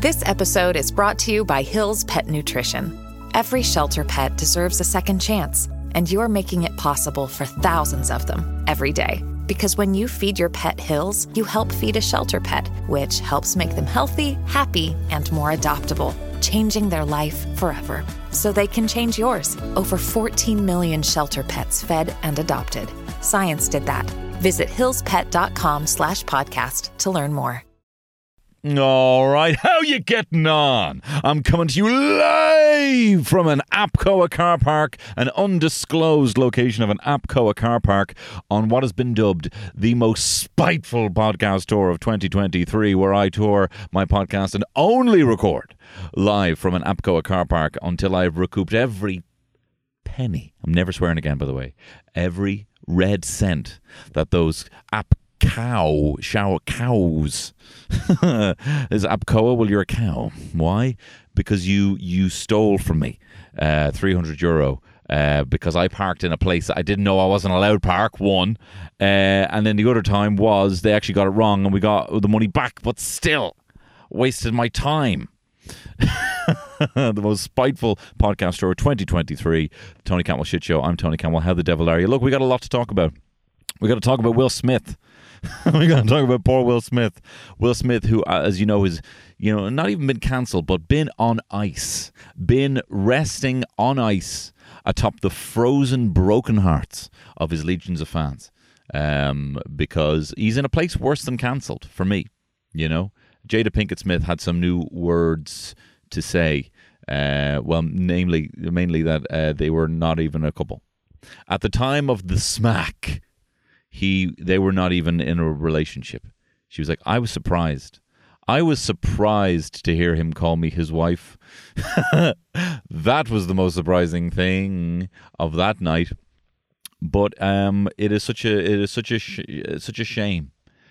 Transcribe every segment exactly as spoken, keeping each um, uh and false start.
This episode is brought to you by Hill's Pet Nutrition. Every shelter pet deserves a second chance, and you're making it possible for thousands of them every day. Because when you feed your pet Hill's, you help feed a shelter pet, which helps make them healthy, happy, and more adoptable, changing their life forever. So they can change yours. Over fourteen million shelter pets fed and adopted. Science did that. Visit hillspet.com slash podcast to learn more. All right, how you getting on? I'm coming to you live from an APCOA car park, an undisclosed location of an APCOA car park on what has been dubbed the most spiteful podcast tour of twenty twenty-three, where I tour my podcast and only record live from an APCOA car park until I've recouped every penny. I'm never swearing again, by the way. Every red cent that those app cow shower cows is APCOA. Well, you're a cow. Why? Because you you stole from me uh three hundred euro uh because I parked in a place that I didn't know I wasn't allowed to park, one, uh and then the other time was they actually got it wrong and we got the money back, but still wasted my time. The most spiteful podcast tour of twenty twenty-three, Tony Cantwell Shit Show. I'm Tony Cantwell. How the devil are you? Look, we got a lot to talk about. We got to talk about Will Smith. We got to talk about poor Will Smith. Will Smith, who, uh, as you know, is, you know, not even been cancelled, but been on ice, been resting on ice atop the frozen broken hearts of his legions of fans, um, because he's in a place worse than cancelled for me. You know, Jada Pinkett Smith had some new words to say. Uh, well, namely, mainly that uh, they were not even a couple at the time of the smack. He, they were not even in a relationship. She was like, I was surprised. I was surprised to hear him call me his wife. That was the most surprising thing of that night. But um, it is such a, it is such a, sh- such a shame.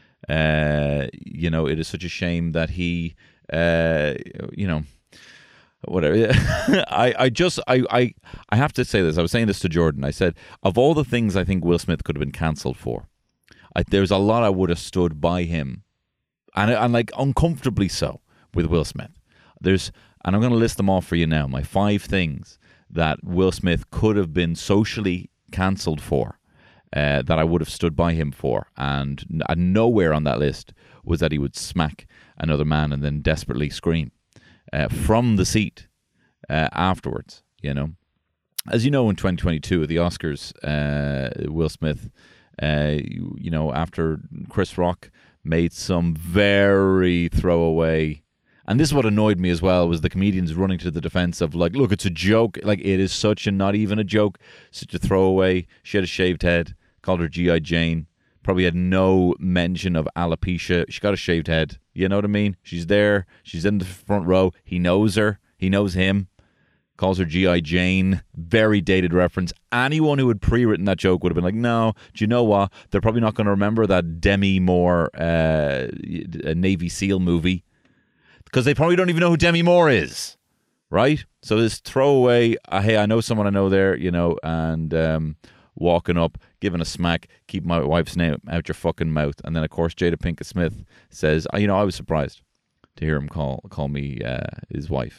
Uh, you know, it is such a shame that he, uh, you know, whatever. I, I just, I, I, I have to say this. I was saying this to Jordan. I said, of all the things I think Will Smith could have been cancelled for, I, there's a lot I would have stood by him, and and like uncomfortably so with Will Smith. There's, and I'm going to list them off for you now. My five things that Will Smith could have been socially cancelled for, uh, that I would have stood by him for, and, and nowhere on that list was that he would smack another man and then desperately scream Uh, from the seat uh, afterwards. You know, as you know, in twenty twenty-two at the Oscars, uh, Will Smith, uh, you, you know, after Chris Rock made some very throwaway, and this is what annoyed me as well, was the comedians running to the defense of like, look, it's a joke. Like, it is such a not even a joke, such a throwaway. She had a shaved head, called her G I Jane. Probably had no mention of alopecia. She got a shaved head. You know what I mean? She's there. She's in the front row. He knows her. He knows him. Calls her G I Jane. Very dated reference. Anyone who had pre-written that joke would have been like, no, do you know what? They're probably not going to remember that Demi Moore uh, Navy SEAL movie, because they probably don't even know who Demi Moore is. Right? So this throwaway, uh, hey, I know someone I know there, you know, and um, walking up, giving a smack, keep my wife's name out your fucking mouth. And then, of course, Jada Pinkett Smith says, oh, you know, I was surprised to hear him call call me uh, his wife.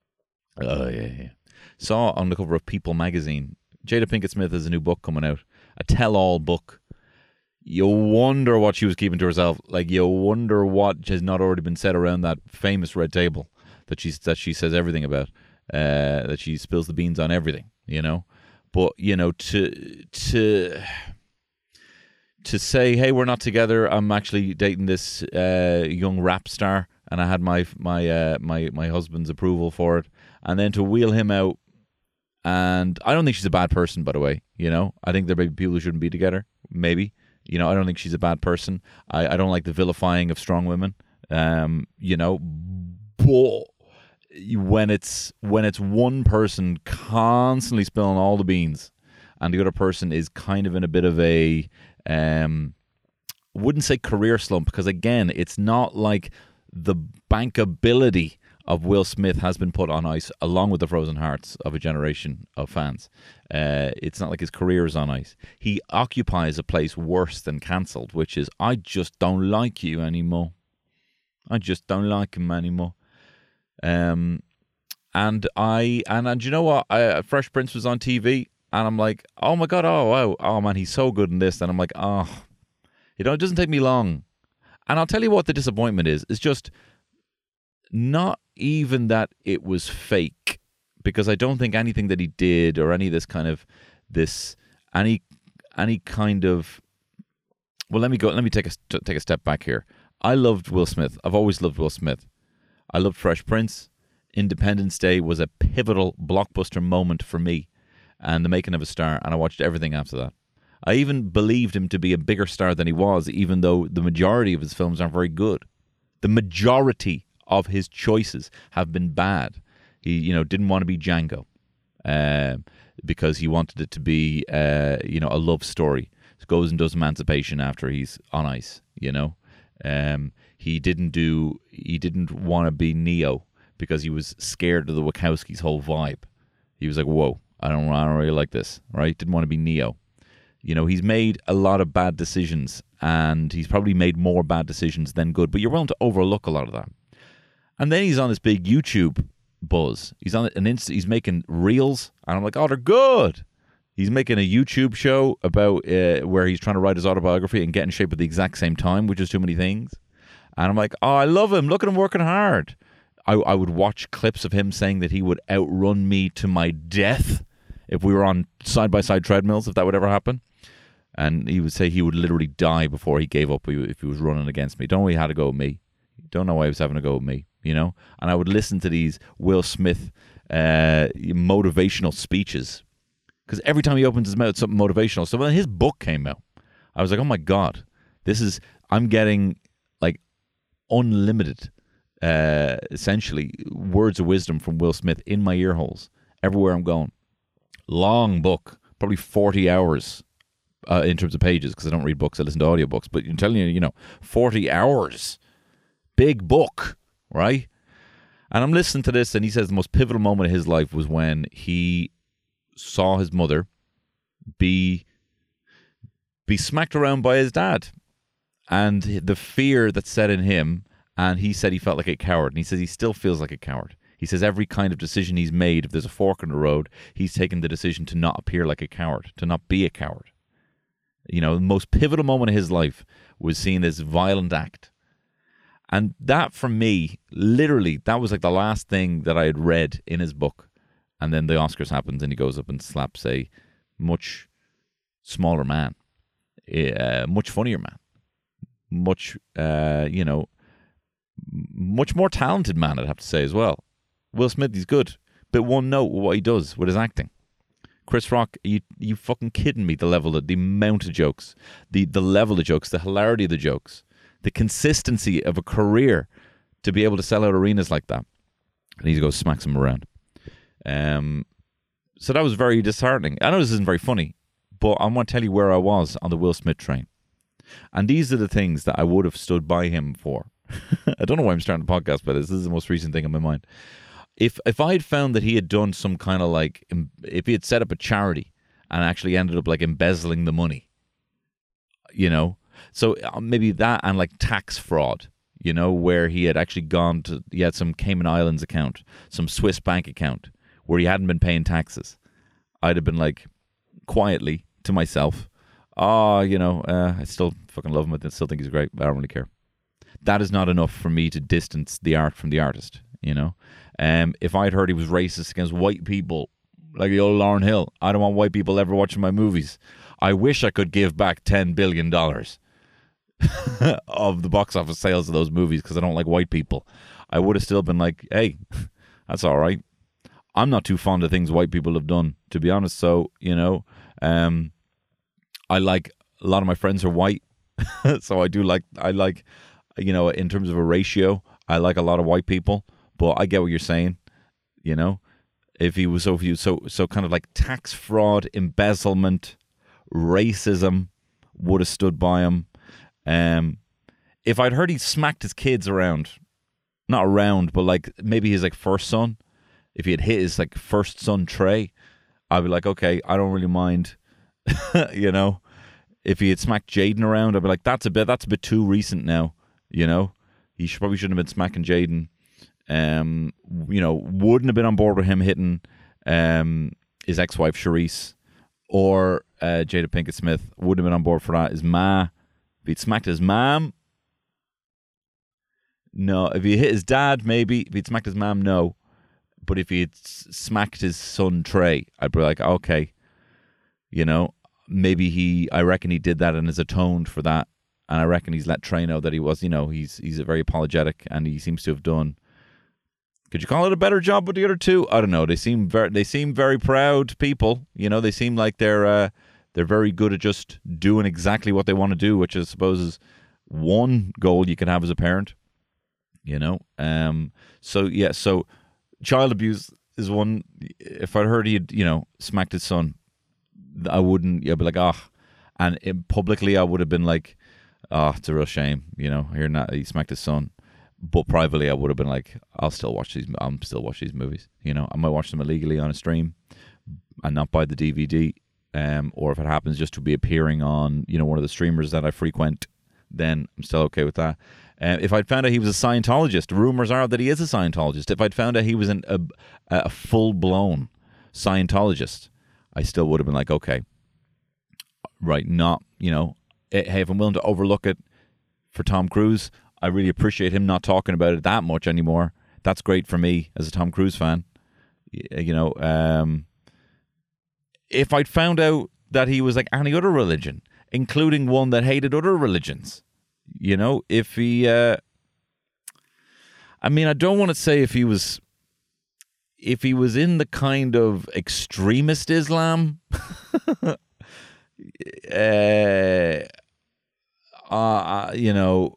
Oh, yeah, yeah. Saw on the cover of People magazine, Jada Pinkett Smith has a new book coming out, a tell-all book. You wonder what she was keeping to herself. Like, you wonder what has not already been said around that famous red table that she, that she says everything about, uh, that she spills the beans on everything, you know? But, you know, to to to say, hey, we're not together, I'm actually dating this uh, young rap star, and I had my my uh, my my husband's approval for it, and then to wheel him out, and I don't think she's a bad person, by the way, you know? I think there may be people who shouldn't be together, maybe. You know, I don't think she's a bad person. I, I don't like the vilifying of strong women, um, you know, but when it's when it's one person constantly spilling all the beans and the other person is kind of in a bit of a um wouldn't say career slump, because again, it's not like the bankability of Will Smith has been put on ice along with the frozen hearts of a generation of fans. Uh, it's not like his career is on ice. He occupies a place worse than cancelled, which is, I just don't like you anymore. I just don't like him anymore. Um, and I and and you know what? I, Fresh Prince was on T V, and I'm like, oh my god, oh wow, oh man, he's so good in this. And I'm like, oh, you know, it doesn't take me long. And I'll tell you what the disappointment is. It's just not even that it was fake, because I don't think anything that he did or any of this kind of this any any kind of well, let me go. Let me take a take a step back here. I loved Will Smith. I've always loved Will Smith. I loved Fresh Prince. Independence Day was a pivotal blockbuster moment for me and the making of a star, and I watched everything after that. I even believed him to be a bigger star than he was, even though the majority of his films aren't very good. The majority of his choices have been bad. He, you know, didn't want to be Django uh, because he wanted it to be, uh, you know, a love story. He goes and does Emancipation after he's on ice, you know. Um, he didn't do. He didn't want to be Neo because he was scared of the Wachowskis' whole vibe. He was like, "Whoa, I don't, I don't really like this." Right? Didn't want to be Neo. You know, he's made a lot of bad decisions, and he's probably made more bad decisions than good. But you're willing to overlook a lot of that. And then he's on this big YouTube buzz. He's on an Insta. He's making reels, and I'm like, "Oh, they're good." He's making a YouTube show about uh, where he's trying to write his autobiography and get in shape at the exact same time, which is too many things. And I'm like, oh, I love him. Look at him working hard. I, I would watch clips of him saying that he would outrun me to my death if we were on side-by-side treadmills, if that would ever happen. And he would say he would literally die before he gave up if he was running against me. Don't know why he had to go with me. Don't know why he was having to go with me, you know? And I would listen to these Will Smith uh, motivational speeches, because every time he opens his mouth, something motivational. So when his book came out, I was like, oh my God, this is, I'm getting like unlimited, uh, essentially, words of wisdom from Will Smith in my ear holes everywhere I'm going. Long book, probably forty hours uh, in terms of pages, because I don't read books, I listen to audiobooks. But I'm telling you, you know, forty hours, big book, right? And I'm listening to this, and he says the most pivotal moment of his life was when he saw his mother be be smacked around by his dad, and the fear that set in him, and he said he felt like a coward, and he says he still feels like a coward. He says every kind of decision he's made, if there's a fork in the road, he's taken the decision to not appear like a coward, to not be a coward. You know, the most pivotal moment of his life was seeing this violent act. And that, for me, literally, that was like the last thing that I had read in his book. And then the Oscars happens, and he goes up and slaps a much smaller man, a much funnier man, much, uh, you know, much more talented man, I'd have to say as well. Will Smith, he's good, but one note with what he does with his acting. Chris Rock, you you fucking kidding me? The level of the amount of jokes, the the level of jokes, the hilarity of the jokes, the consistency of a career to be able to sell out arenas like that. And he goes smacks him around. Um, so that was very disheartening. I know this isn't very funny, but I want to tell you where I was on the Will Smith train. And these are the things that I would have stood by him for. I don't know why I'm starting a podcast by this. This is the most recent thing on my mind. If if I had found that he had done some kind of like, if he had set up a charity and actually ended up like embezzling the money, you know, so maybe that, and like tax fraud, you know, where he had actually gone to, he had some Cayman Islands account, some Swiss bank account where he hadn't been paying taxes, I'd have been like, quietly to myself, oh, you know, uh, I still fucking love him. I still think he's great, but I don't really care. That is not enough for me to distance the art from the artist, you know. Um, if I'd heard he was racist against white people, like the old Lauryn Hill, I don't want white people ever watching my movies. I wish I could give back ten billion dollars of the box office sales of those movies because I don't like white people. I would have still been like, hey, that's all right. I'm not too fond of things white people have done, to be honest. So, you know, um, I like, a lot of my friends are white. So I do like, I like, you know, in terms of a ratio, I like a lot of white people. But I get what you're saying, you know. If he was so, if he was so, so kind of like tax fraud, embezzlement, racism, would have stood by him. Um, if I'd heard he smacked his kids around, not around, but like maybe his like first son, if he had hit his like first son Trey, I'd be like, okay, I don't really mind, you know. If he had smacked Jaden around, I'd be like, that's a bit, that's a bit too recent now, you know. He should, probably shouldn't have been smacking Jaden. Um, you know, wouldn't have been on board with him hitting um, his ex-wife Charisse or uh, Jada Pinkett Smith. Wouldn't have been on board for that. His ma, if he'd smacked his mom, no. If he hit his dad, maybe. If he'd smacked his mom, no. But if he'd smacked his son Trey, I'd be like, okay, you know, maybe he. I reckon he did that and has atoned for that, and I reckon he's let Trey know that he was, you know, he's he's very apologetic, and he seems to have done. Could you call it a better job with the other two? I don't know. They seem very they seem very proud people. You know, they seem like they're uh, they're very good at just doing exactly what they want to do, which I suppose is one goal you can have as a parent. You know, um, so yeah, so child abuse is one. If I heard he'd, you know, smacked his son, I wouldn't. I'd be like, ah, oh. And in, publicly, I would have been like, ah, oh, it's a real shame. You know, here not he smacked his son. But privately, I would have been like, I'll still watch these. I'll still watch these movies. You know, I might watch them illegally on a stream and not buy the D V D. Um, or if it happens just to be appearing on, you know, one of the streamers that I frequent, then I'm still okay with that. Uh, if I'd found out he was a Scientologist, rumors are that he is a Scientologist. If I'd found out he was an, a, a full-blown Scientologist, I still would have been like, okay, right, not, you know, hey, if I'm willing to overlook it for Tom Cruise, I really appreciate him not talking about it that much anymore. That's great for me as a Tom Cruise fan. You know, um, if I'd found out that he was like any other religion, including one that hated other religions, you know, if he, uh, I mean, I don't want to say if he was, if he was in the kind of extremist Islam, uh, uh, you know,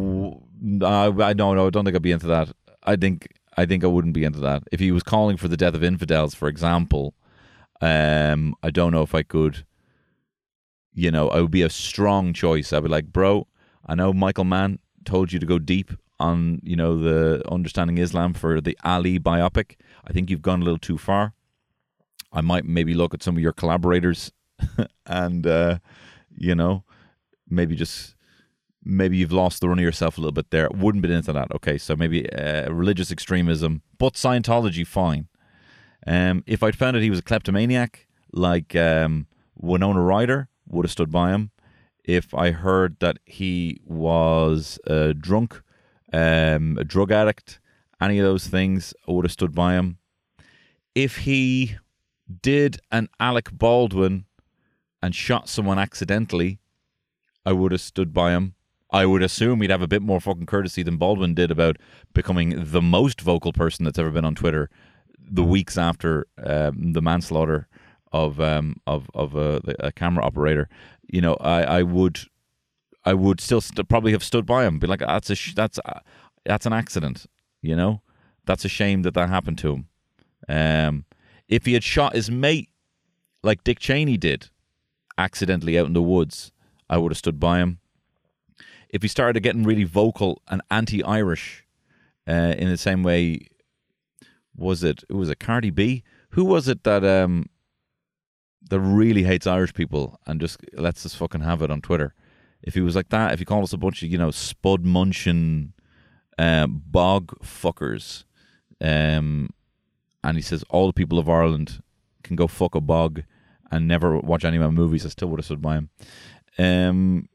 I, I don't know. I don't think I'd be into that. I think I think I wouldn't be into that. If he was calling for the death of infidels, for example, um, I don't know if I could. You know, it would be a strong choice. I'd be like, bro, I know Michael Mann told you to go deep on, you know, the Understanding Islam for the Ali biopic. I think you've gone a little too far. I might maybe look at some of your collaborators and, uh, you know, maybe just, maybe you've lost the run of yourself a little bit there. Wouldn't be into that. Okay, so maybe uh, religious extremism, but Scientology, fine. Um, if I'd found out he was a kleptomaniac, like um, Winona Ryder, would have stood by him. If I heard that he was a drunk, um, a drug addict, any of those things, I would have stood by him. If he did an Alec Baldwin and shot someone accidentally, I would have stood by him. I would assume he'd have a bit more fucking courtesy than Baldwin did about becoming the most vocal person that's ever been on Twitter the weeks after um, the manslaughter of um of of a, a camera operator. You know, I, I would I would still st- probably have stood by him, be like, that's a sh- that's a, that's an accident. You know, that's a shame that that happened to him. Um, if he had shot his mate like Dick Cheney did, accidentally out in the woods, I would have stood by him. If he started getting really vocal and anti-Irish, uh, in the same way, was it? It was a Cardi B. Who was it that um. that really hates Irish people and just lets us fucking have it on Twitter? If he was like that, if he called us a bunch of, you know, spud munching uh, bog fuckers, um, and he says all the people of Ireland can go fuck a bog and never watch any of my movies, I still would have stood by him. Um,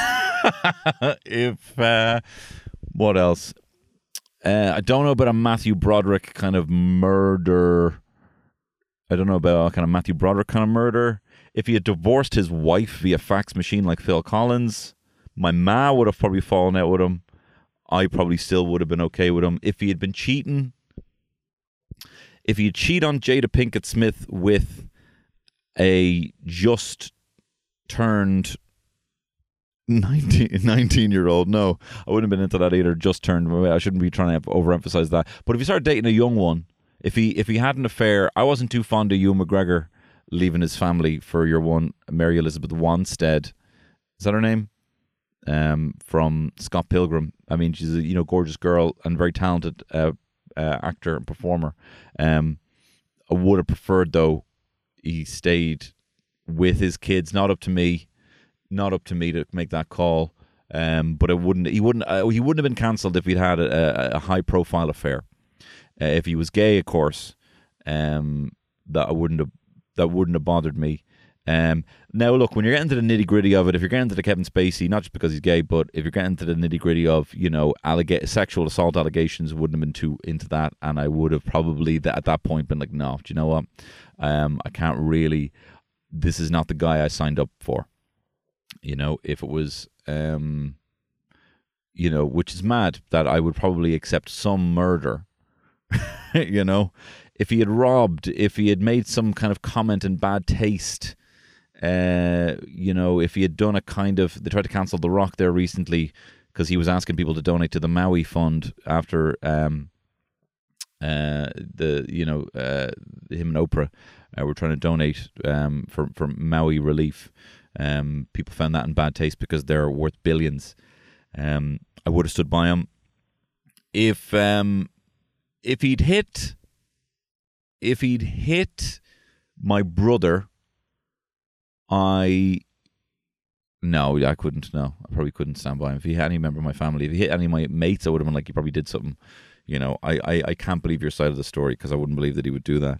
if, uh, what else? Uh, I don't know about a Matthew Broderick kind of murder... I don't know about a kind of Matthew Broderick kind of murder. If he had divorced his wife via fax machine like Phil Collins, my ma would have probably fallen out with him. I probably still would have been okay with him. If he had been cheating, if he'd cheat on Jada Pinkett Smith with a just turned nineteen, nineteen-year-old, no, I wouldn't have been into that either. Just turned, I shouldn't be trying to overemphasize that. But if you start dating a young one, If he if he had an affair, I wasn't too fond of Ewan McGregor leaving his family for your one, Mary Elizabeth Wanstead. Is that her name? Um, from Scott Pilgrim. I mean, she's a you know gorgeous girl and very talented uh, uh, actor and performer. Um, I would have preferred though he stayed with his kids. Not up to me, not up to me to make that call. Um, but it wouldn't. He wouldn't. Uh, he wouldn't have been cancelled if he'd had a, a, a high profile affair. Uh, if he was gay, of course, um, that I wouldn't have that wouldn't have bothered me. Um, now, look, when you're getting to the nitty gritty of it, if you're getting to the Kevin Spacey, not just because he's gay, but if you're getting to the nitty gritty of, you know, allega- sexual assault allegations, wouldn't have been too into that, and I would have probably th- at that point been like, no, do you know what? Um, I can't really. This is not the guy I signed up for. You know, if it was, um, you know, which is mad that I would probably accept some murder. You know, if he had robbed, if he had made some kind of comment in bad taste. Uh, you know, if he had done a kind of, they tried to cancel The Rock there recently because he was asking people to donate to the Maui Fund after um, uh, the, you know, uh, him and Oprah uh, were trying to donate um, for, for Maui relief. Um, people found that in bad taste because they're worth billions. Um, I would have stood by him. If, um, if he'd hit, if he'd hit my brother, I no, I couldn't. No, I probably couldn't stand by him. If he hit any member of my family, if he hit any of my mates, I would have been like, "You probably did something." You know, I, I, I can't believe your side of the story because I wouldn't believe that he would do that.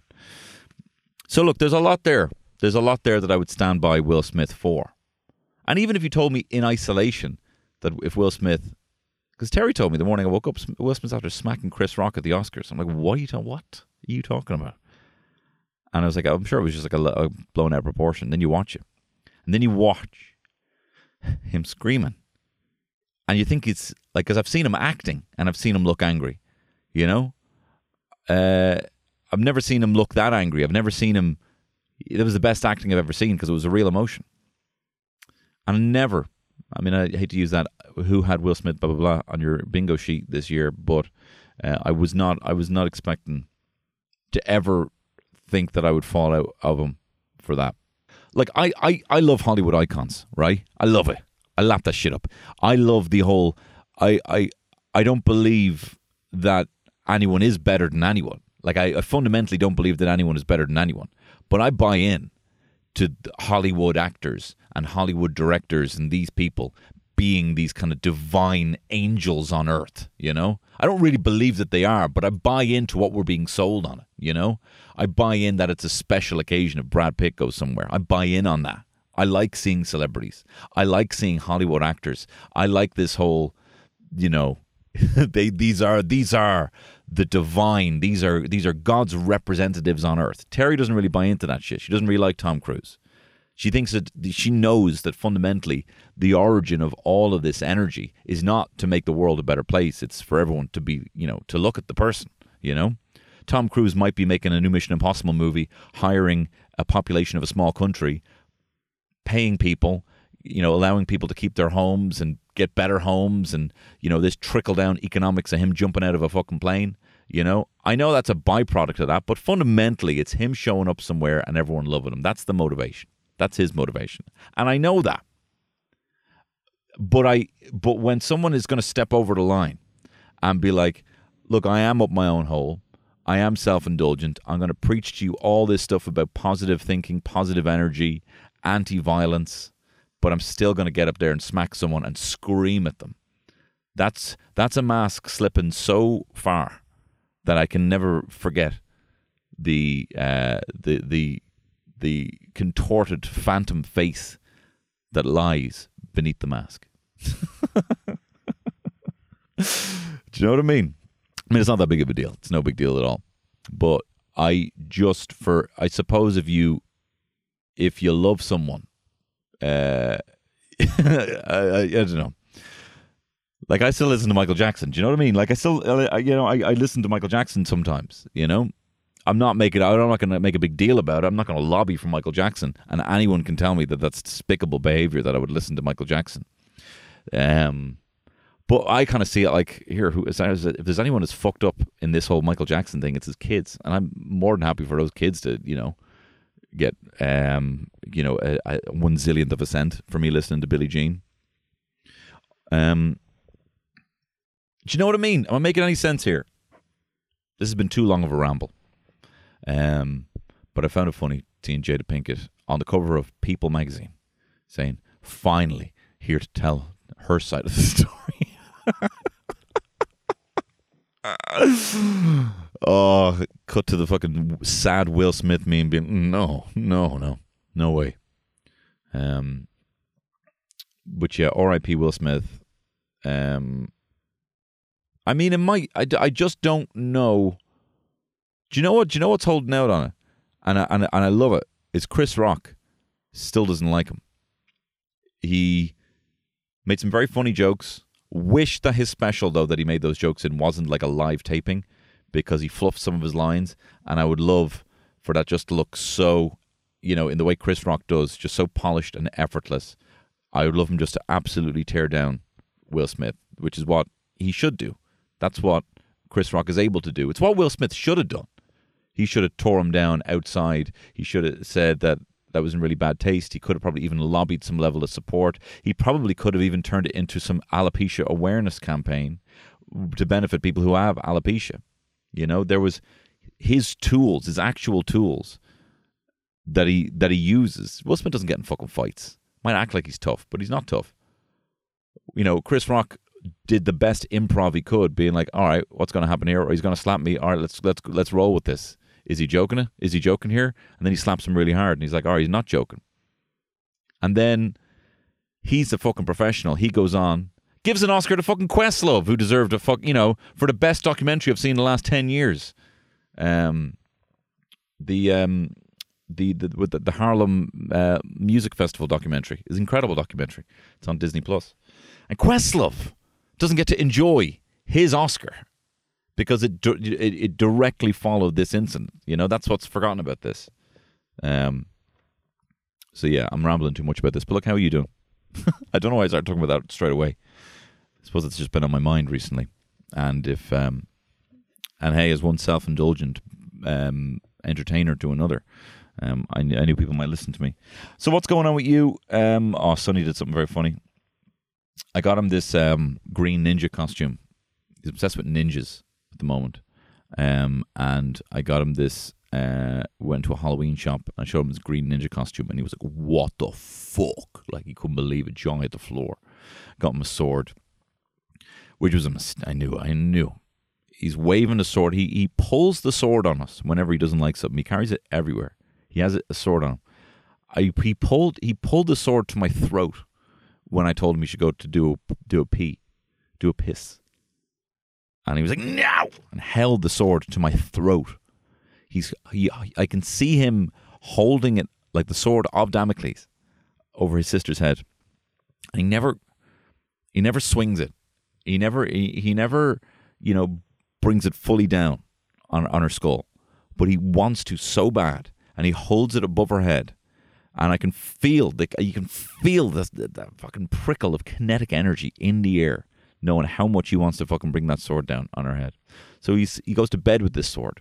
So look, there's a lot there. There's a lot there that I would stand by Will Smith for. And even if you told me in isolation that if Will Smith, because Terry told me the morning I woke up, Will Smith's after smacking Chris Rock at the Oscars. I'm like, what are you talking? What are you talking about? And I was like, I'm sure it was just like a, a blown out proportion. Then you watch it. And then you watch him screaming. And you think it's like, because I've seen him acting and I've seen him look angry, you know? Uh, I've never seen him look that angry. I've never seen him, it was the best acting I've ever seen because it was a real emotion. And I never, I mean, I hate to use that, who had Will Smith, blah, blah, blah, on your bingo sheet this year, but uh, I was not, I was not expecting to ever think that I would fall out of him for that. Like, I, I, I love Hollywood icons, right? I love it. I lap that shit up. I love the whole, I, I, I don't believe that anyone is better than anyone. Like, I, I fundamentally don't believe that anyone is better than anyone. But I buy in to Hollywood actors and Hollywood directors and these people being these kind of divine angels on earth, you know? I don't really believe that they are, but I buy into what we're being sold on it, you know? I buy in that it's a special occasion if Brad Pitt goes somewhere. I buy in on that. I like seeing celebrities. I like seeing Hollywood actors. I like this whole, you know, they these are these are the divine. These are these are God's representatives on earth. Terry doesn't really buy into that shit. She doesn't really like Tom Cruise. She thinks that she knows that fundamentally the origin of all of this energy is not to make the world a better place. It's for everyone to be, you know, to look at the person, you know. Tom Cruise might be making a new Mission Impossible movie, hiring a population of a small country, paying people, you know, allowing people to keep their homes and get better homes and, you know, this trickle-down economics of him jumping out of a fucking plane, you know. I know that's a byproduct of that, but fundamentally it's him showing up somewhere and everyone loving him. That's the motivation. That's his motivation. And I know that. But I but when someone is going to step over the line and be like, look, I am up my own hole. I am self-indulgent. I'm going to preach to you all this stuff about positive thinking, positive energy, anti-violence, but I'm still going to get up there and smack someone and scream at them. That's that's a mask slipping so far that I can never forget the uh, the the the contorted phantom face that lies beneath the mask. Do you know what I mean? I mean, it's not that big of a deal. It's no big deal at all. But I just, for, I suppose if you, if you love someone, uh, I, I, I don't know. Like, I still listen to Michael Jackson. Do you know what I mean? Like, I still, I, you know, I, I listen to Michael Jackson sometimes, you know? I'm not making, I'm not going to make a big deal about it. I'm not going to lobby for Michael Jackson. And anyone can tell me that that's despicable behavior, that I would listen to Michael Jackson. Um, but I kind of see it like, here, who is, if there's anyone that's fucked up in this whole Michael Jackson thing, it's his kids. And I'm more than happy for those kids to, you know, get, um, you know, a, a one zillionth of a cent for me listening to Billie Jean. Um, do you know what I mean? Am I making any sense here? This has been too long of a ramble. Um, but I found it funny seeing Jada Pinkett on the cover of People magazine saying, finally here to tell her side of the story. Oh, cut to the fucking sad Will Smith meme being, no, no, no, no way. Um, but yeah, R I P Will Smith. Um, I mean, it might, I, I just don't know. Do you know what? Do you know what's holding out on it? And I, and, and I love it. It's Chris Rock. Still doesn't like him. He made some very funny jokes. Wish that his special, though, that he made those jokes in wasn't like a live taping, because he fluffed some of his lines. And I would love for that just to look so, you know, in the way Chris Rock does, just so polished and effortless. I would love him just to absolutely tear down Will Smith, which is what he should do. That's what Chris Rock is able to do. It's what Will Smith should have done. He should have tore him down outside. He should have said that that was in really bad taste. He could have probably even lobbied some level of support. He probably could have even turned it into some alopecia awareness campaign to benefit people who have alopecia. You know, there was his tools, his actual tools that he that he uses. Will Smith doesn't get in fucking fights. Might act like he's tough, but he's not tough. You know, Chris Rock did the best improv he could, being like, all right, what's going to happen here? Or he's going to slap me. All right, let's let's let's roll with this. Is he joking it? Is he joking here? And then he slaps him really hard, and he's like, all right, he's not joking. And then he's a fucking professional. He goes on, gives an Oscar to fucking Questlove, who deserved a fuck, you know, for the best documentary I've seen in the last ten years. Um, the um, the the with the, the Harlem uh, Music Festival documentary is an incredible documentary. It's on Disney Plus, and Questlove doesn't get to enjoy his Oscar because it, it it directly followed this incident. You know, that's what's forgotten about this. Um. So yeah, I'm rambling too much about this. But look, how are you doing? I don't know why I started talking about that straight away. I suppose it's just been on my mind recently. And if um, and hey, as one self-indulgent um entertainer to another, um, I, I knew people might listen to me. So what's going on with you? Um, oh, Sonny did something very funny. I got him this um green ninja costume. He's obsessed with ninjas at the moment. Um, and I got him this. Uh, went to a Halloween shop and I showed him his green ninja costume, and he was like, "What the fuck?" Like, he couldn't believe it. Jaw hit the floor. Got him a sword, which was a mistake. I knew. I knew. He's waving the sword. He he pulls the sword on us whenever he doesn't like something. He carries it everywhere. He has a sword on him. I he pulled he pulled the sword to my throat when I told him he should go to do a, do a pee, do a piss, and he was like, "No!" and held the sword to my throat. He's he. I can see him holding it like the sword of Damocles over his sister's head, and he never, he never swings it. He never, he, he never, you know, brings it fully down on on her skull. But he wants to so bad, and he holds it above her head, and I can feel the you can feel the that fucking prickle of kinetic energy in the air, knowing how much he wants to fucking bring that sword down on her head. So he's he goes to bed with this sword.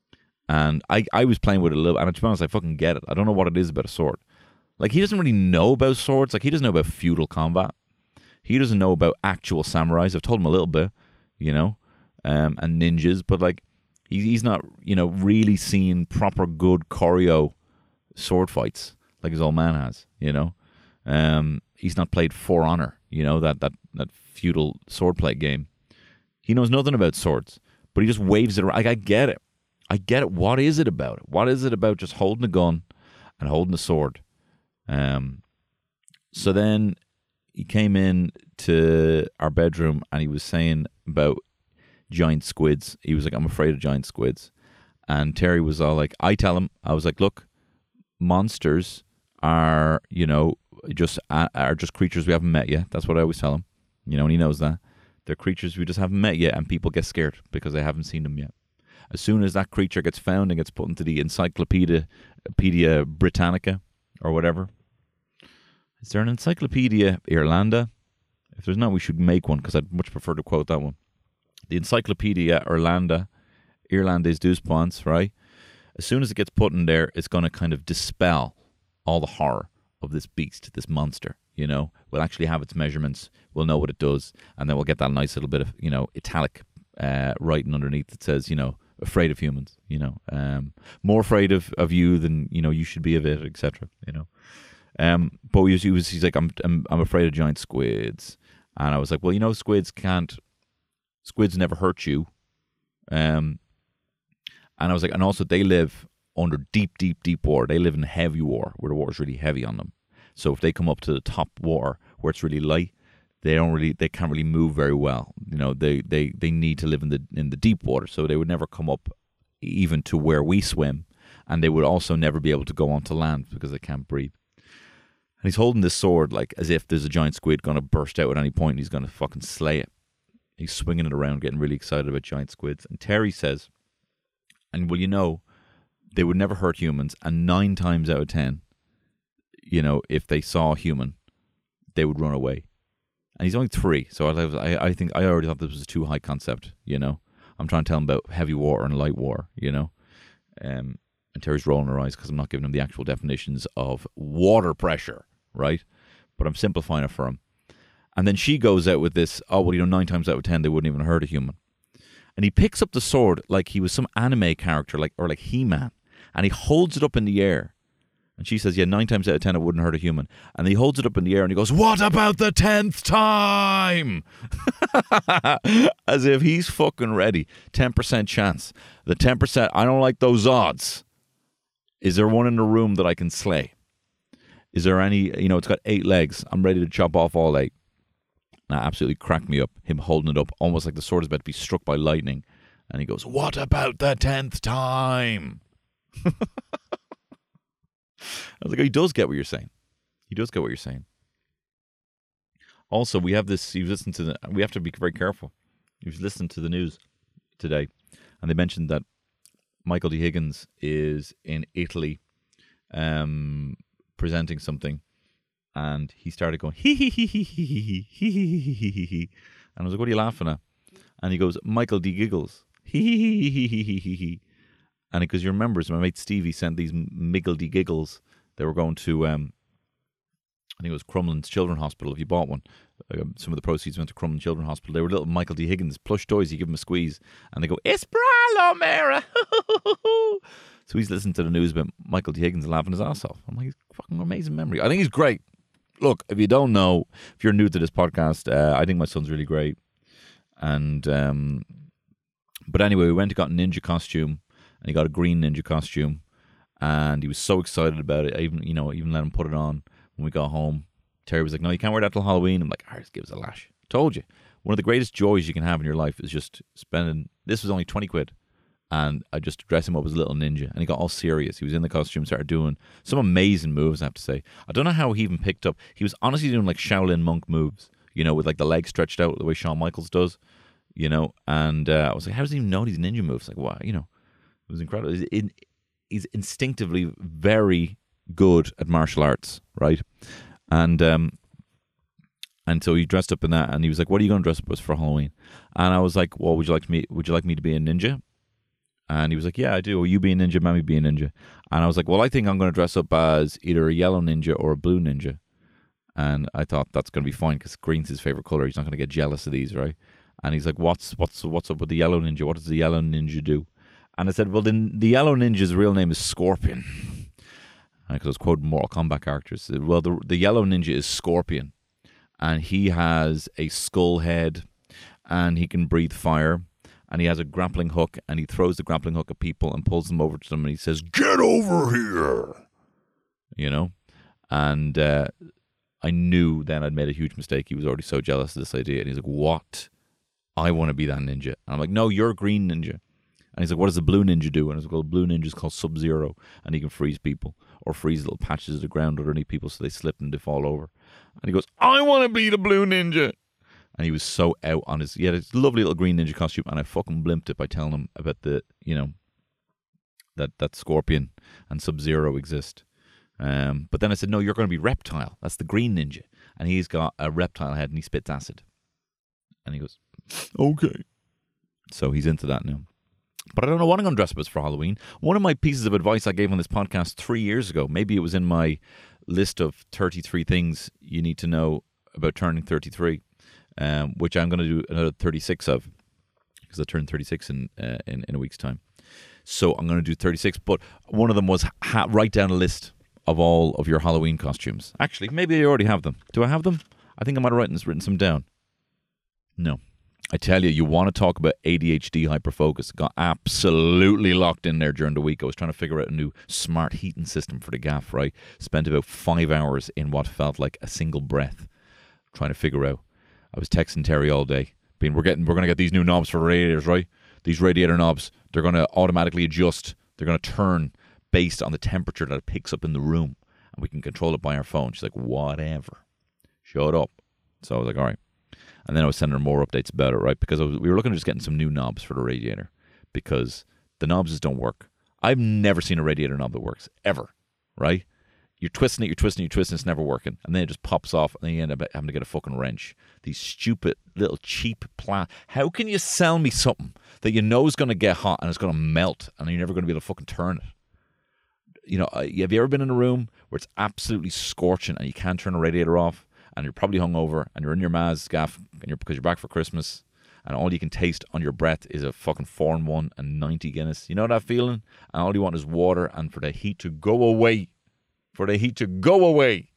And I, I was playing with it a little, and to be honest, I fucking get it. I don't know what it is about a sword. Like, he doesn't really know about swords. Like, he doesn't know about feudal combat. He doesn't know about actual samurais. I've told him a little bit, you know, um, and ninjas. But, like, he, he's not, you know, really seen proper good choreo sword fights like his old man has, you know. Um, he's not played For Honor, you know, that, that, that feudal swordplay game. He knows nothing about swords, but he just waves it around. Like, I get it. I get it. What is it about it? What is it about just holding a gun and holding a sword? Um, so then he came in to our bedroom and he was saying about giant squids. He was like, "I'm afraid of giant squids." And Terry was all like, I tell him, I was like, "Look, monsters are, you know, just are just creatures we haven't met yet." That's what I always tell him. You know, and he knows that. They're creatures we just haven't met yet, and people get scared because they haven't seen them yet. As soon as that creature gets found and gets put into the Encyclopedia Pedia Britannica or whatever. Is there an Encyclopedia Irlanda? If there's not, we should make one because I'd much prefer to quote that one. The Encyclopedia Irlanda, Irlandais Douspons, right? As soon as it gets put in there, it's going to kind of dispel all the horror of this beast, this monster, you know? We'll actually have its measurements. We'll know what it does. And then we'll get that nice little bit of, you know, italic uh, writing underneath that says, you know, afraid of humans, you know, um, more afraid of, of you than, you know, you should be of it, et cetera, you know. Um, but he was, he was, he's like, I'm, I'm, I'm afraid of giant squids. And I was like, well, you know, squids can't, squids never hurt you. Um, And I was like, and also they live under deep, deep, deep water. They live in heavy water where the water's really heavy on them. So if they come up to the top water where it's really light, they don't really, they can't really move very well. You know, they, they, they need to live in the in the deep water. So they would never come up even to where we swim. And they would also never be able to go onto land because they can't breathe. And he's holding this sword like as if there's a giant squid going to burst out at any point and he's going to fucking slay it. He's swinging it around, getting really excited about giant squids. And Terry says, and well, you know, they would never hurt humans. And nine times out of ten, you know, if they saw a human, they would run away. And he's only three. So I, I, I think I already thought this was a too high concept, you know. I'm trying to tell him about heavy water and light water, you know. Um, and Terry's rolling her eyes because I'm not giving him the actual definitions of water pressure, right? But I'm simplifying it for him. And then she goes out with this, oh, well, you know, nine times out of ten, they wouldn't even hurt a human. And he picks up the sword like he was some anime character, like or like He-Man. And he holds it up in the air. And she says, yeah, nine times out of ten, it wouldn't hurt a human. And he holds it up in the air and he goes, what about the tenth time? As if he's fucking ready. ten percent chance. The ten percent, I don't like those odds. Is there one in the room that I can slay? Is there any, you know, it's got eight legs. I'm ready to chop off all eight. That absolutely cracked me up. Him holding it up almost like the sword is about to be struck by lightning. And he goes, what about the tenth time? I was like, oh, he does get what you're saying. He does get what you're saying. Also, we have this, he was listening to the, we have to be very careful. He was listening to the news today, and they mentioned that Michael D. Higgins is in Italy um, presenting something, and he started going, hee hee hee hee hee hee hee hee hee hee hee. And I was like, what are you laughing at? And he goes, Michael D. Giggles. Hee hee hee hee hee hee hee. And because you remember, my mate Stevie sent these Miggledy Giggles. They were going to, um, I think it was Crumlin's Children's Hospital, if you bought one. Um, some of the proceeds went to Crumlin Children's Hospital. They were little Michael D. Higgins plush toys. You give them a squeeze, and they go, Espralo, Mera. So he's listening to the news about Michael D. Higgins and laughing his ass off. I'm like, he's fucking amazing memory. I think he's great. Look, if you don't know, if you're new to this podcast, uh, I think my son's really great. And, um, but anyway, we went and got a ninja costume. And he got a green ninja costume, and he was so excited about it. I even, you know, even let him put it on when we got home. Terry was like, "No, you can't wear that till Halloween." I'm like, "Ah, just give us a lash." Told you, one of the greatest joys you can have in your life is just spending. This was only twenty quid, and I just dressed him up as a little ninja, and he got all serious. He was in the costume, started doing some amazing moves. I have to say, I don't know how he even picked up. He was honestly doing like Shaolin monk moves, you know, with like the legs stretched out the way Shawn Michaels does, you know. And uh, I was like, "How does he even know these ninja moves?" Like, wow, you know. It was incredible. He's, in, he's instinctively very good at martial arts, right? And um, and so he dressed up in that, and he was like, "What are you going to dress up as for Halloween?" And I was like, "Well, would you like me? Would you like me to be a ninja?" And he was like, "Yeah, I do. Will you be a ninja? Mammy be a ninja." And I was like, "Well, I think I'm going to dress up as either a yellow ninja or a blue ninja." And I thought that's going to be fine because green's his favorite color. He's not going to get jealous of these, right? And he's like, "What's what's what's up with the yellow ninja? What does the yellow ninja do?" And I said, well, then the yellow ninja's real name is Scorpion. Because I was quoting Mortal Kombat characters. Well, the the yellow ninja is Scorpion. And he has a skull head. And he can breathe fire. And he has a grappling hook. And he throws the grappling hook at people and pulls them over to them. And he says, get over here. You know? And uh, I knew then I'd made a huge mistake. He was already so jealous of this idea. And he's like, what? I want to be that ninja. And I'm like, no, you're a green ninja. And he's like, what does the blue ninja do? And I was like, well, the blue ninja is called Sub-Zero, and he can freeze people or freeze little patches of the ground underneath people so they slip and they fall over. And he goes, I want to be the blue ninja. And he was so out on his, he had his lovely little green ninja costume, and I fucking blimped it by telling him about the, you know, that, that Scorpion and Sub-Zero exist. Um, but then I said, no, you're going to be Reptile. That's the green ninja. And he's got a reptile head and he spits acid. And he goes, okay. So he's into that now. But I don't know what I'm going to dress up as for Halloween. One of my pieces of advice I gave on this podcast three years ago, maybe it was in my list of thirty-three things you need to know about turning thirty-three, um, which I'm going to do another thirty-six of, because I turned thirty-six in, uh, in in a week's time. So I'm going to do thirty-six, but one of them was ha- write down a list of all of your Halloween costumes. Actually, maybe I already have them. Do I have them? I think I might have written, written some down. No. I tell you, you want to talk about A D H D hyperfocus. Got absolutely locked in there during the week. I was trying to figure out a new smart heating system for the gaff, right? Spent about five hours in what felt like a single breath trying to figure out. I was texting Terry all day. Being, we're getting, we're going to get these new knobs for radiators, right? These radiator knobs, they're going to automatically adjust. They're going to turn based on the temperature that it picks up in the room. And we can control it by our phone. She's like, whatever. Shut up. So I was like, all right. And then I was sending her more updates about it, right? Because I was, we were looking at just getting some new knobs for the radiator because the knobs just don't work. I've never seen a radiator knob that works, ever, right? You're twisting it, you're twisting it, you're twisting it, it's never working. And then it just pops off and then you end up having to get a fucking wrench. These stupid little cheap pla- How can you sell me something that you know is going to get hot and it's going to melt and you're never going to be able to fucking turn it? You know, have you ever been in a room where it's absolutely scorching and you can't turn a radiator off? And you're probably hungover, and you're in your ma's gaff, and you're because you're back for Christmas, and all you can taste on your breath is a fucking four and one and ninety Guinness. You know that feeling? And all you want is water, and for the heat to go away, for the heat to go away.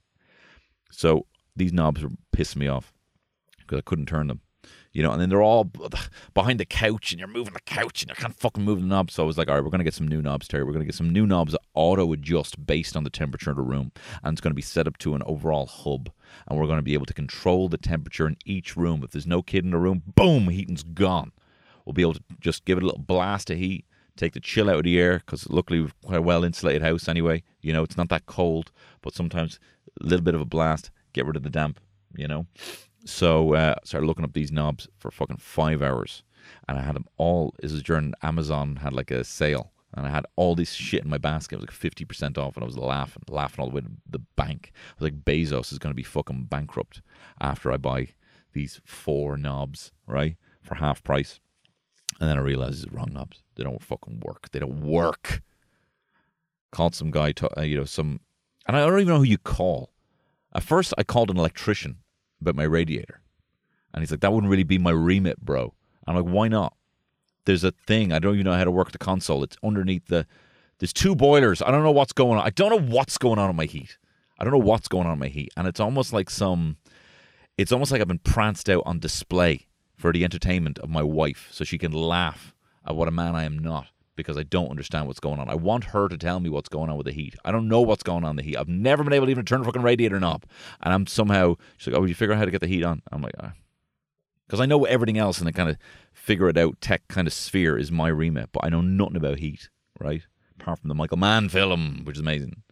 So these knobs were pissing me off because I couldn't turn them. You know, and then they're all behind the couch, and you're moving the couch, and you can't fucking move the knobs. So I was like, all right, we're going to get some new knobs, Terry. We're going to get some new knobs that auto-adjust based on the temperature of the room. And it's going to be set up to an overall hub. And we're going to be able to control the temperature in each room. If there's no kid in the room, boom, heating's gone. We'll be able to just give it a little blast of heat, take the chill out of the air, because luckily we've quite a well-insulated house anyway. You know, it's not that cold, but sometimes a little bit of a blast, get rid of the damp, you know. So uh, I started looking up these knobs for fucking five hours. And I had them all, this was during Amazon had like a sale. And I had all this shit in my basket. It was like fifty percent off. And I was laughing, laughing all the way to the bank. I was like, Bezos is going to be fucking bankrupt after I buy these four knobs, right? For half price. And then I realized it's wrong knobs. They don't fucking work. They don't work. Called some guy, to, uh, you know, some, and I don't even know who you call. At first, I called an electrician about my radiator. And he's like, that wouldn't really be my remit, bro. I'm like, why not? There's a thing. I don't even know how to work the console. It's underneath the, there's two boilers. I don't know what's going on. I don't know what's going on in my heat. I don't know what's going on in my heat. And it's almost like some, it's almost like I've been pranced out on display for the entertainment of my wife so she can laugh at what a man I am not because I don't understand what's going on. I want her to tell me what's going on with the heat. I don't know what's going on in the heat. I've never been able to even turn a fucking radiator knob. And I'm somehow, she's like, oh, you figure out how to get the heat on? I'm like, ah. Because I know everything else in the kind of figure it out tech kind of sphere is my remit, but I know nothing about heat, right? Apart from the Michael Mann film, which is amazing.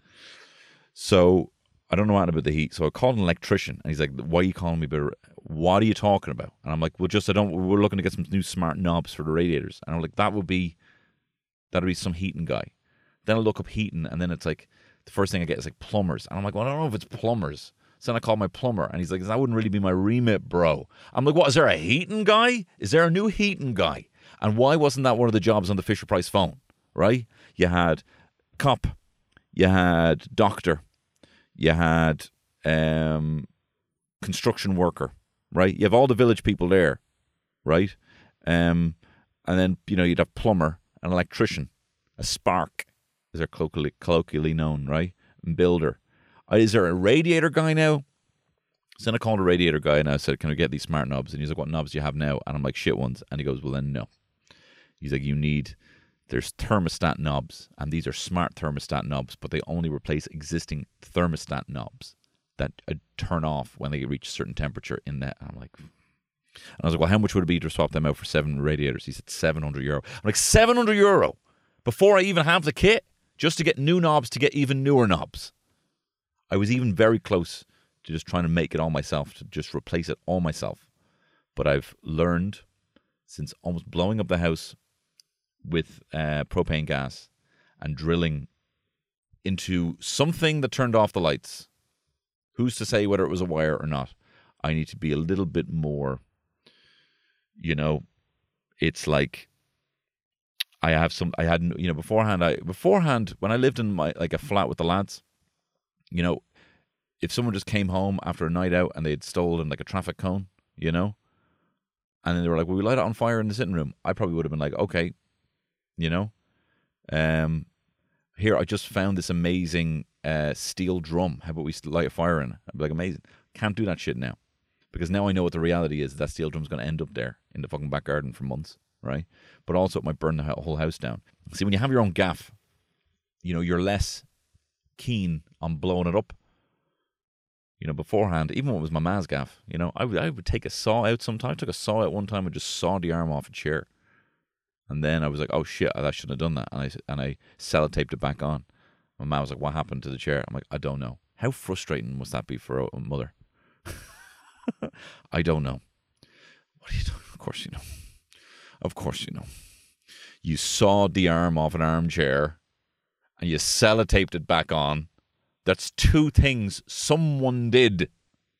So I don't know anything about the heat. So I called an electrician, and he's like, why are you calling me about, what are you talking about? And I'm like, well, just, I don't, we're looking to get some new smart knobs for the radiators. And I'm like, that would be, that would be some heating guy. Then I look up heating, and then it's like, the first thing I get is like plumbers. And I'm like, well, I don't know if it's plumbers. So then I call my plumber, and he's like, that wouldn't really be my remit, bro. I'm like, what, is there a heating guy? Is there a new heating guy? And why wasn't that one of the jobs on the Fisher-Price phone, right? You had cop, you had doctor, you had um, construction worker, right? You have all the village people there, right? Um, and then, you know, you'd have plumber, an electrician, a spark, as they're colloquially, colloquially known, right? And builder. Is there a radiator guy now? So then I called a radiator guy and I said, can I get these smart knobs? And he's like, what knobs do you have now? And I'm like, shit ones. And he goes, well, then no. He's like, you need, there's thermostat knobs, and these are smart thermostat knobs, but they only replace existing thermostat knobs that uh, turn off when they reach a certain temperature in that. And I'm like, and I was like, well, how much would it be to swap them out for seven radiators? He said, seven hundred euro. I'm like, seven hundred euro before I even have the kit just to get new knobs to get even newer knobs. I was even very close to just trying to make it all myself, to just replace it all myself. But I've learned since almost blowing up the house with uh, propane gas and drilling into something that turned off the lights. Who's to say whether it was a wire or not? I need to be a little bit more, you know, it's like I have some, I had, you know, beforehand, I, beforehand, when I lived in my, like a flat with the lads, you know, if someone just came home after a night out and they'd stolen like a traffic cone, you know, and then they were like, well, we light it on fire in the sitting room. I probably would have been like, okay, you know, um, here, I just found this amazing uh, steel drum. How about we light a fire in it? I'd be like, amazing. Can't do that shit now. Because now I know what the reality is. That steel drum's going to end up there in the fucking back garden for months, right? But also it might burn the whole house down. See, when you have your own gaff, you know, you're less keen on blowing it up. You know, beforehand, even when it was my ma's gaff, you know, I would, I would take a saw out sometimes. I took a saw out one time and just sawed the arm off a chair. And then I was like, oh shit, I shouldn't have done that. And I, and I sellotaped it back on. My mom was like, what happened to the chair? I'm like, I don't know. How frustrating must that be for a, a mother? I don't know. What are you doing? Of course you know. Of course you know. You sawed the arm off an armchair and you sellotaped it back on. That's two things someone did.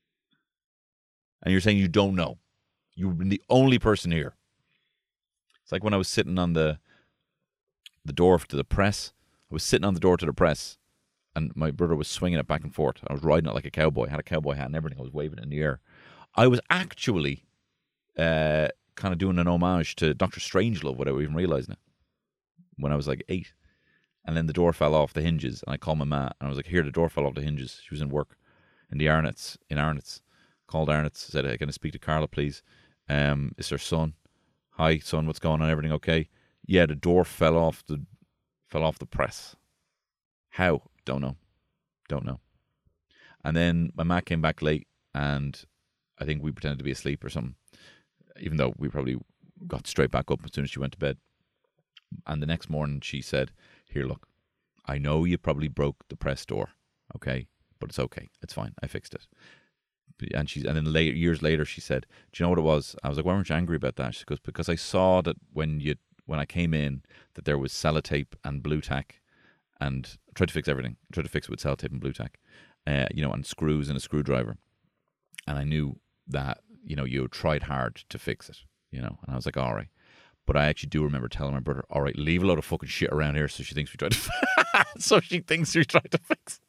And you're saying you don't know. You've been the only person here. It's like when I was sitting on the the door to the press. I was sitting on the door to the press and my brother was swinging it back and forth. I was riding it like a cowboy. I had a cowboy hat and everything. I was waving it in the air. I was actually uh, kind of doing an homage to Doctor Strangelove without even realising it when I was like eight. And then the door fell off the hinges and I called my ma and I was like, here, the door fell off the hinges. She was in work in the Arnott's, in Arnott's. Called Arnott's, said, hey, can I speak to Carla, please? Um, it's her son. Hi, son, what's going on? Everything okay? Yeah, the door fell off the fell off the press. How? Don't know. Don't know. And then my ma came back late and I think we pretended to be asleep or something, even though we probably got straight back up as soon as she went to bed. And the next morning she said, here, look, I know you probably broke the press door, okay? But it's okay. It's fine. I fixed it. And she's and then later, years later she said, do you know what it was? I was like, why weren't you angry about that? She goes, because I saw that when you when I came in that there was sellotape and blue tack and I tried to fix everything. I tried to fix it with sellotape and blue tack, uh, you know, and screws and a screwdriver. And I knew that, you know, you tried hard to fix it, you know. And I was like, all right. But I actually do remember telling my brother, all right, leave a load of fucking shit around here so she thinks we tried to so she thinks we tried to fix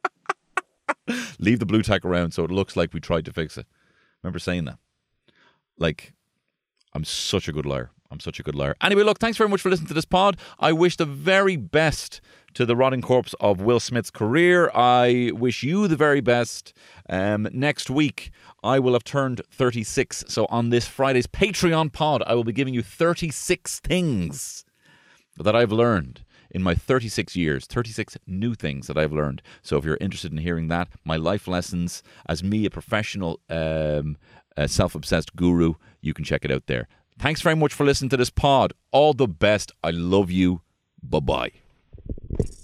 it. Leave the blue tack around so it looks like we tried to fix it. Remember saying that? Like, I'm such a good liar. I'm such a good liar. Anyway, look, thanks very much for listening to this pod. I wish the very best to the rotting corpse of Will Smith's career. I wish you the very best. Um, next week, I will have turned thirty-six. So on this Friday's Patreon pod, I will be giving you thirty-six things that I've learned in my thirty-six years, thirty-six new things that I've learned. So if you're interested in hearing that, my life lessons as me, a professional um, a self-obsessed guru, you can check it out there. Thanks very much for listening to this pod. All the best. I love you. Bye-bye.